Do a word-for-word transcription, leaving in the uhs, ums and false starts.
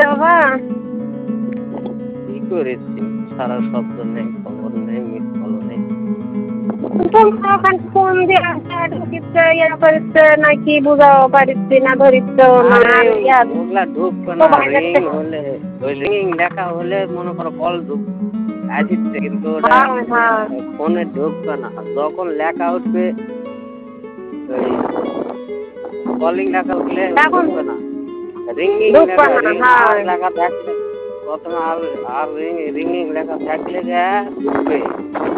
বাবা? কি করেছি? সারা শব্দ নেই, খবর নেই, মিস কল নেই। তুমি ফোন দিয়ে ঢুকিচ্ছে ইয়া করিচ্ছে নাকি বুঝাও পারিচ্ছি না ধরিচ্ছ না ওগুলা ঢুকতো না, রিং হলে ওই রিং লেখা হলে মনে করো কল ঢুক আসছে, কিন্তু ওটা ফোনে ঢুকবে না। যখন লেখা উঠবে ওই কলিং লেখা উঠলে ঢুকবে না, রিঙ্গিং লেখা আর লেখা থাকলে প্রথমে আর আর রিং রিঙ্গিং লেখা থাকলে যা ঢুকবে।